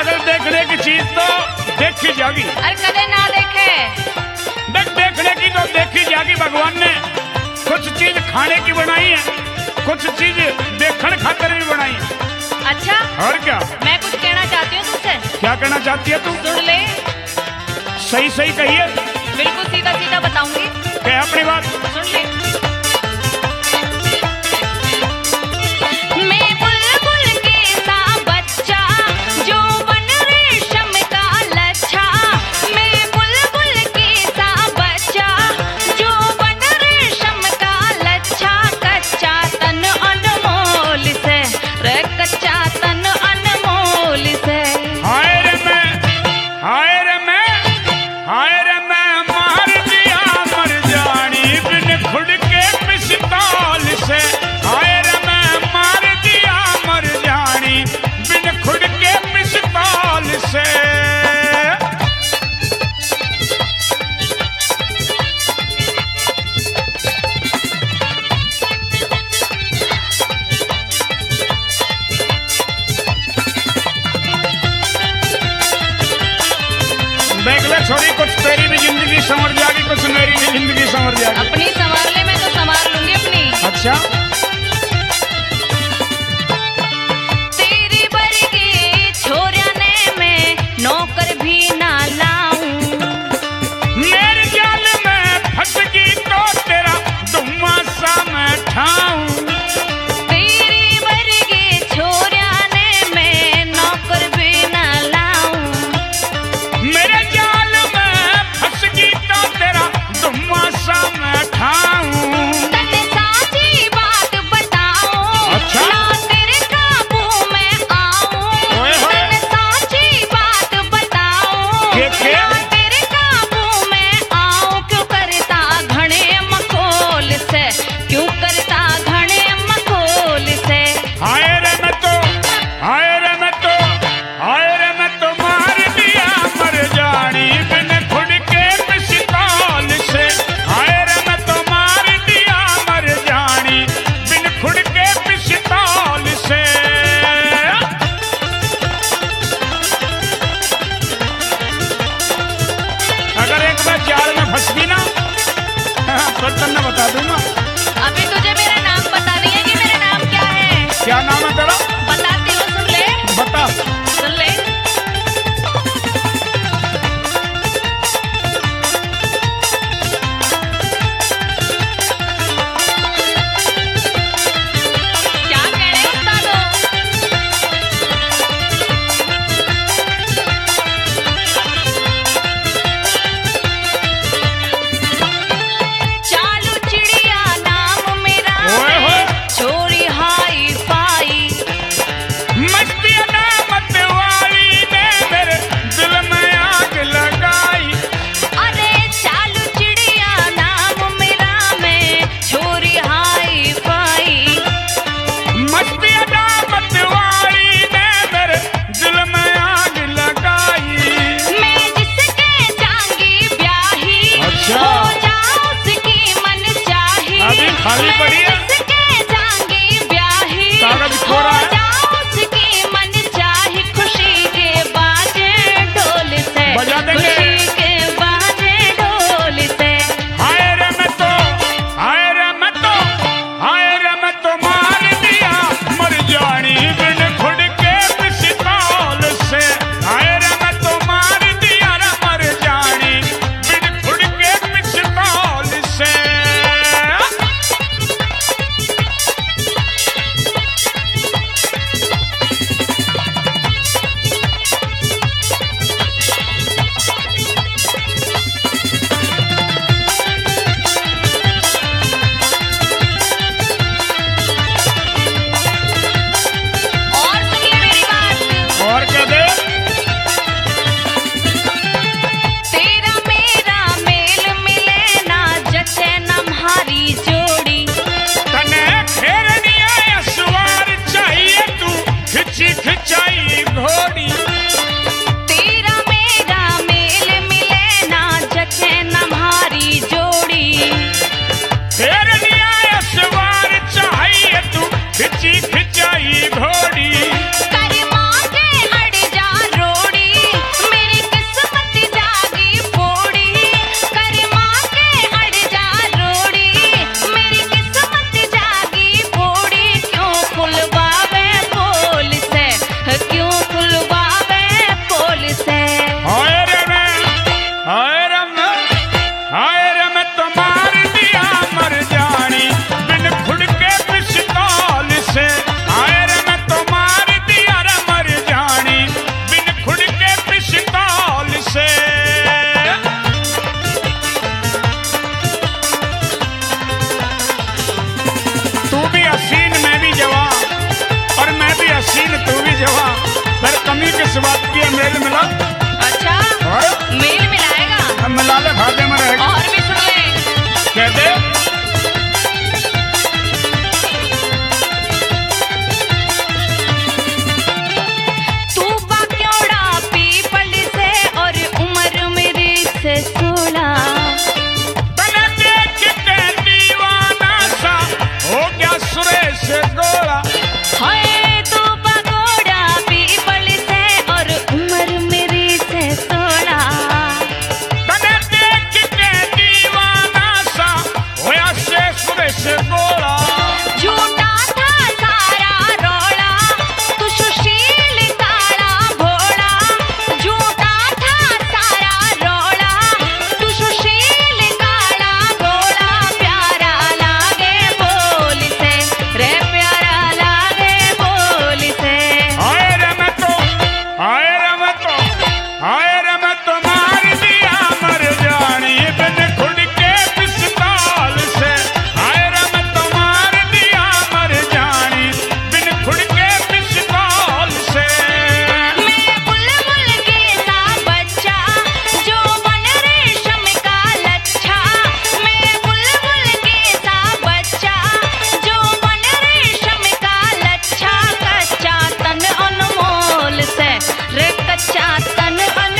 पागल देखने की चीज तो देखी जाएगी। अरे कदे ना देखे। देखने की तो देखी जाएगी। भगवान ने कुछ चीज खाने की बनाई है, कुछ चीज देखने खातिर भी बनाई है। अच्छा और क्या? मैं कुछ कहना चाहती हूँ तुमसे। क्या कहना चाहती है तू? सुन ले। सही सही कहिए। बिल्कुल सीधा सीधा बताऊंगी। कह अपनी बात। सुन ले। मैं बुलबुल के सा बच्चा जो बन रेशम का लच्छा। मैं बुलबुल के सा बच्चा जो बन रेशम का लच्छा। कच्चा तन अनमोल से रे, कच्चा तन अनमोल से। हाय रे मैं, हाय रे मैं, हाय रे मैं मार दिया मर जानी बिन खुद के पिस्तौल से। हाय रे मैं मार दिया मर जानी बिन खुद के पिस्तौल से। देख ले छोरी, कुछ तेरी भी जिंदगी संवर जाएगी, कुछ मेरी भी जिंदगी संवर जाएगी। अपनी संवार ले, मैं तो संवार लूंगी अपनी। अच्छा तेरी बरगी छोरिया ने मैं नौकर भी ना लाऊं। मेरे जाल में फंस गई तो तेरा दुम्मा सा मैं ठाऊं। तेरी बरगी छोरिया ने मैं नौकर भी ना लाऊं। मेरे जाल में फंस गई तो तेरा दुम्मा सा मैं ठाऊं। तने साची बात बताऊं। अच्छा। ना तेरे काबू में आऊं। ओए होए। तने साची बात बताऊं। के? ना तेरे काबू में आऊं। क्यों करता घणे मखोल से, क्यों करता घणे मखोल से। हाय रे मैं तो, हाय रे मैं तो, हाय रे मैं तो मार दिया मर जानी बिन खुद के पिस्तौल से। हाय रे मैं तो मार दिया मर जानी बिन खुद के पिस्तौल से। अगर एक बार जाल में फंस गई ना तो तन्ने बता दूंगा। अभी तुझे मेरा नाम पता नहीं है कि मेरा नाम क्या है। क्या नाम है तेरा? बताती हूँ, सुन ले। बता। सुन ले। क्या कह रहे हो उस्तादो? चालू चिड़िया नाम मेरा ओए है, होए। छोरी हाई फाई। मस्ती अनामत अच्छा और मेल मिलाएगा। मिला ले, भागे में रहेगा। और भी सुन ले। कह दे तू बाक्योड़ा पीपल से और उम्र मेरी से 16। तने देख के दीवाना सा हो गया सुरेश गोला। हाय तू बागोड़ा पीपल से और उम्र मेरी से 16। तने देख के दीवाना सा होया से सुरेश गोला। झूठा था सारा रोला तू सुशील काला भोला। झूठा था सारा रोला तू सुशील काला भोला। प्यारा लागे बोल से रे प्यारा लागे बोल से। हाय रे मैं तो हाय रे मैं तो हाय रे मैं तो मार दिया मर जानी बिन खुद के पिस्तौल से। हाय रे मैं तो मार दिया मर जानी बिन खुद के पिस्तौल से। मैं बुलबुल के सा बच्चा जो बन रेशम का लच्छा। मैं बुलबुल के सा बच्चा जो बन रेशम का लच्छा। कच्चा तन अनमोल से रे कच्चा तन